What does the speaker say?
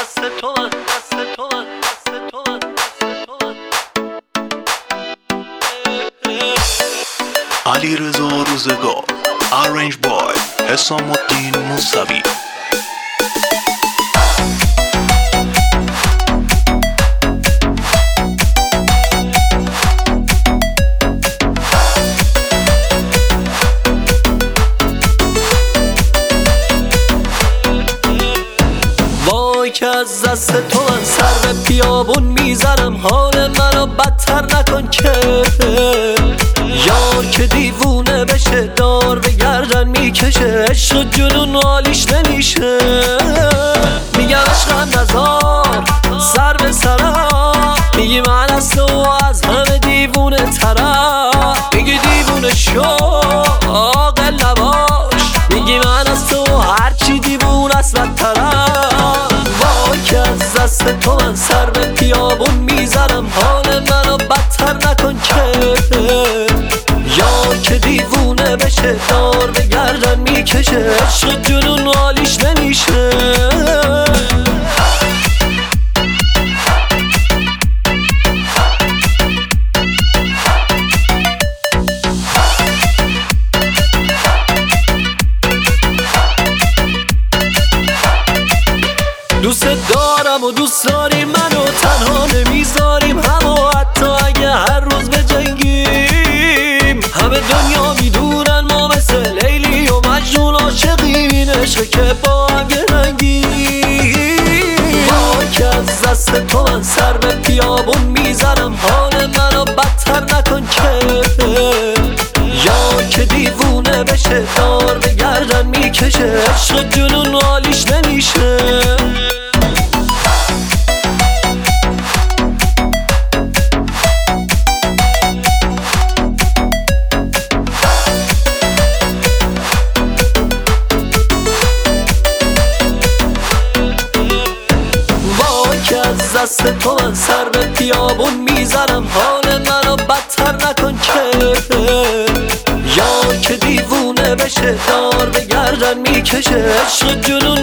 دست تو من، دست تو من، دست تو من، دست تو من. علیرضا روزگار Arrange by حسام الدین موسوی. وای که از دست تو من سر به بیابون میزنم، حال منو بدتر نکن که یار که دیوونه بشه دار به گردن میکشه، عشق و جنون حالیش نمیشه. میگم عشقم نزار سر به سرم، میگی من از تو از همه دیوونه ترم، میگی دیوونه شو عاقل نباش، میگی من از تو هرچی دیوونه است بدترم. وای که از دست تو من سر به بیابون میزنم، حال منو بدتر نکن که یار که دیوونه بشه دار به گردن میکشه، عشق جنون حالیش نمیشه. دوست دارم و دوست داری منو، تنها نمیذاریم همو، حتی اگه هر روز بجنگیم. همه دنیا میدونن ما مثل لیلی و مجنون عاشقیم، این عشق که با هم گرنگیم. وای که از دست تو من سر به بیابون میزنم، حال منو بدتر نکن که یار که دیوونه بشه دار به گردن میکشه، عشق جنون حالیش نمیشه. از دست تو من سر به بیابون میزنم، حال منو بدتر نکن که یار که دیوونه بشه دار به گردن میکشه، عشق جنون